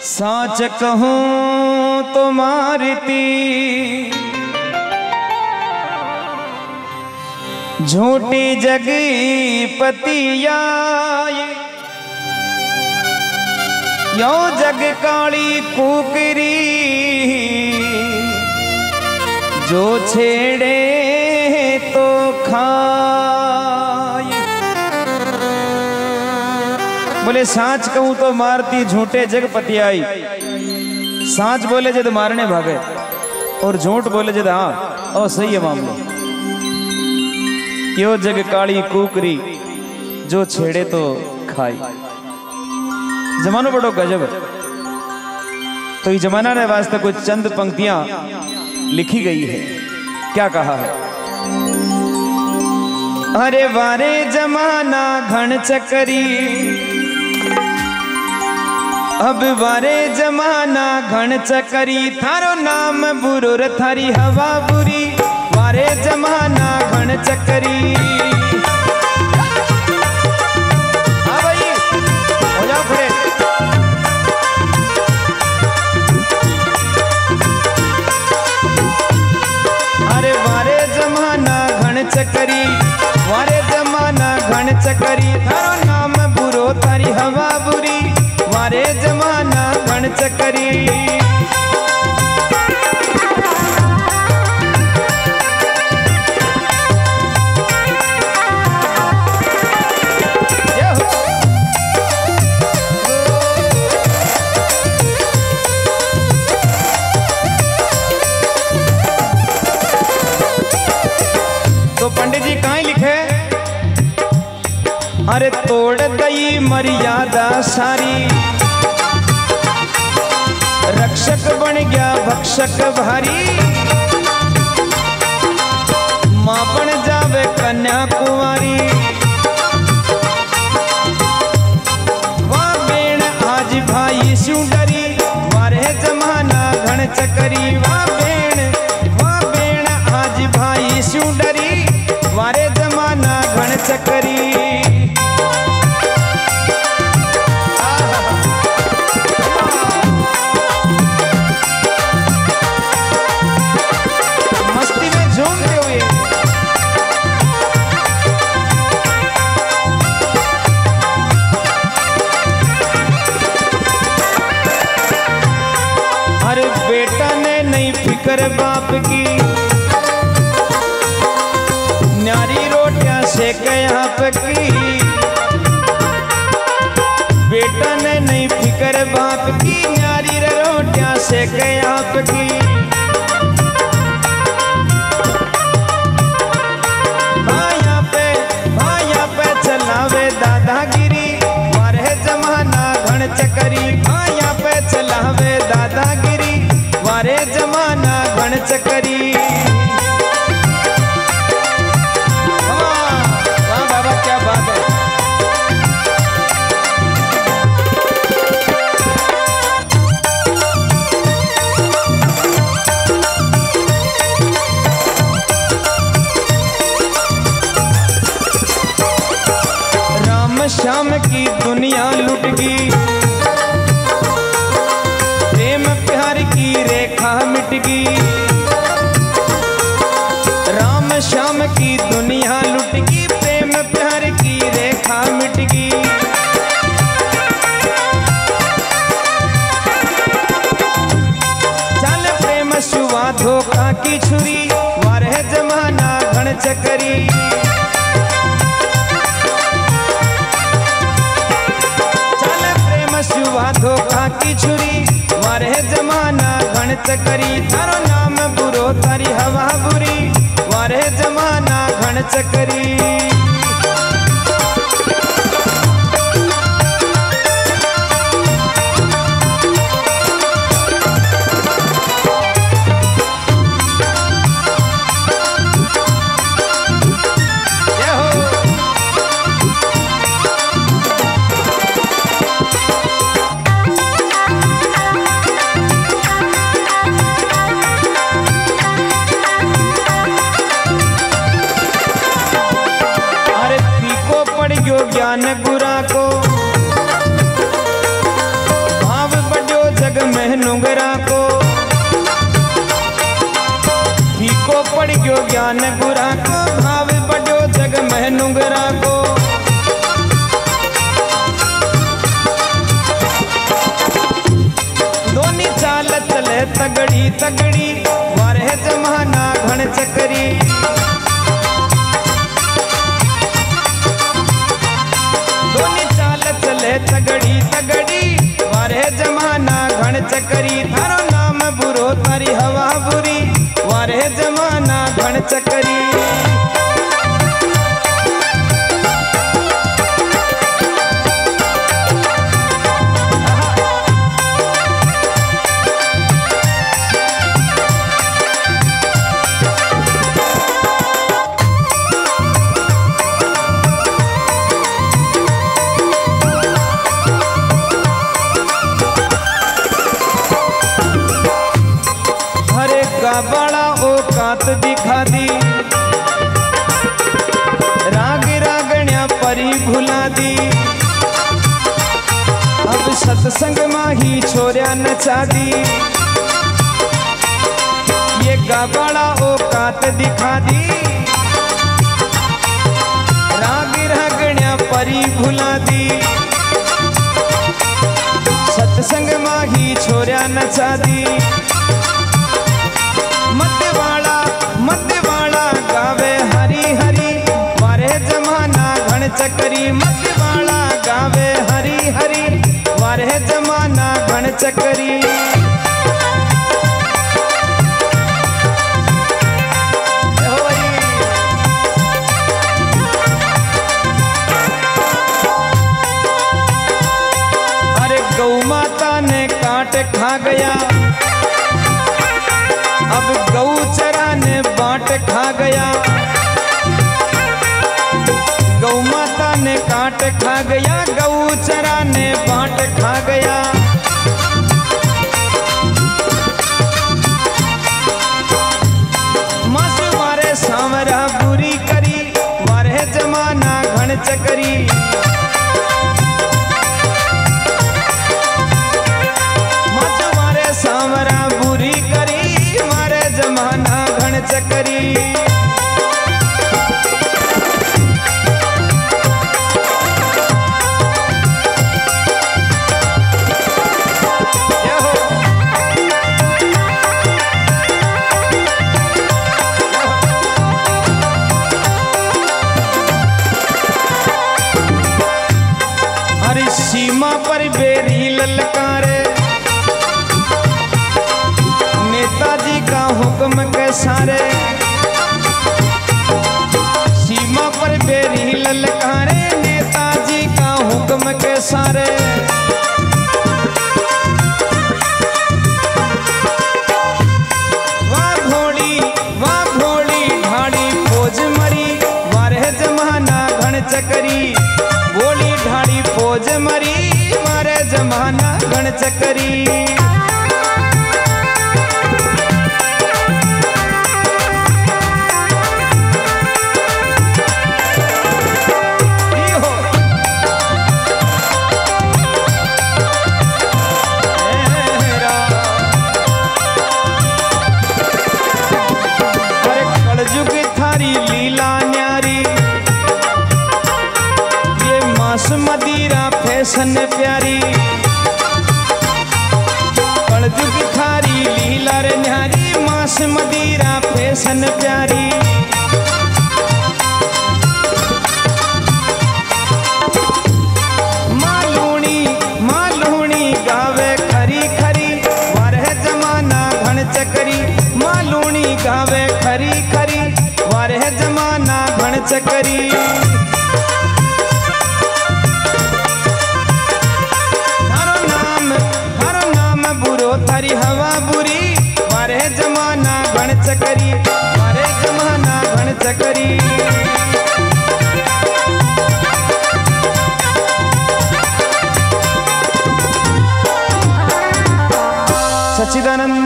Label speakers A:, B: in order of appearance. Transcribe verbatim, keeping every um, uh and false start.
A: साच कहूं तो मारती झूठी जगी पतिया यो जग काली कुकरी जो छेड़े तो खाए। बोले साच कहूं तो मारती झूठे जग पतियाई। साच बोले जद मारने भागे और झूठ बोले जद हाँ और सही है मामलो। यो जग काली कुकरी जो छेड़े तो खाई। जमानो बड़ो गजब है। तो ये जमाना ने वास्ते कुछ चंद पंक्तियां लिखी गई है। क्या कहा है? अरे वारे जमाना घन चकरी, अब वारे जमाना घन चकरी, थारो नाम बुरो रे थारी हवा बुरी। वारे जमाना घन चकरी। हाँ भाई हो जाओ खड़े। अरे वारे जमाना घन चकरी, वारे जमाना घन चकरी, थारो नाम बुरो थारी हवा बुरी। वारे जमाना घन चकरी। तो पंडित जी कहाँ लिखे? अरे तोड़ गई मर्यादा सारी, रक्षक बन गया भक्षक भारी। मां बन जावे कन्या कुंवारी, वाह बेण आज भाई स्यू डरी। वारे जमाना घन चकरी, वाह बेण वाह बेण आज भाई स्यू डरी। वारे जमाना घन चकरी। बेटा ने नहीं फिक्र बाप की, न्यारी रोटियां सेके आप की। बेटा ने नहीं फिक्र बाप की, न्यारी रोटियां सेके आप की। भाया पे भाया पे चलावे दादागिरी, वारे जमाना घन चकरी। भाया पे चलावे दादागिरी, वारे जमाना घन चकरी। वाह बाबा क्या बात है। राम श्याम की दुनिया लुट गई, प्रेम प्यार की रेखा मिट गई। राम श्याम की दुनिया लुट गई, प्रेम प्यार की रेखा मिट गई। चल प्रेम सुवा धोखा की छुरी, वारे जमाना घन चकरी। चल प्रेम सुवा धोखा की छुरी, वारे जमाना घन चकरी। थारो नाम बुरो थारी हवा बुरी। वारे जमाना घन चकरी। ज्ञान गुरा को भाव बढ़ो में नुंगरा को, फीको पड़ गयो ज्ञान गुरा को, भाव बड़ो जग में नुंगरा को। दोनी चाल चले तगड़ी तगड़ी, वारे जमाना घण चकरी। दोनी चाल चले तगड़ी तगड़ी, वारे जमाना घण चकरी। थारो नाम बुरो तारी हवा बुरी, वारे जमाना घण चकरी। बड़ा औकात दिखा दी, राग रागण्या परी भुला दी। अब सत्संग माही छोरिया नचा दी, ये गा बड़ा औकात दिखा दी, राग रागण्या परी भुला दी। सत्संग माही छोरिया नचा दी। मतवाड़ा मतवाड़ा गावे हरी हरी, वारे जमाना घण चकरी। मतवाड़ा गावे हरी हरी, वारे जमाना घण चकरी। अरे गौ माता ने काट खा गया, अब गौ चरा ने बांट खा गया। गौ माता ने काट खा गया, गौ चरा ने बांट खा गया। मास मारे सांवरा बुरी करी, वारे जमाना घण चकरी। मास मारे सांवरा बुरी करी, जमाना घण चकरी। हरी सीमा पर बेरी ललकारे, नेताजी का हुक्म के सारे। सीमा पर बेरी ललकारे, नेताजी का हुक्म के सारे। वाह घोड़ी वाह घोड़ी ढाड़ी फौज मरी, वारे जमाना घण चकरी। घोड़ी ढाड़ी फौज मरी, वारे जमाना घण चकरी। मदीरा फैशन प्यारी, कलजुग थारी लीला रे न्यारी। मास मदीरा फैशन प्यारी। मालूणी मालूणी गावे खरी खरी, वारे जमाना घण चकरी। मालूणी गावे खरी खरी, वारे जमाना घण चकरी। थारी हवा बुरी, वारे जमाना घण चकरी। वारे जमाना घण चकरी। सच्चिदानंद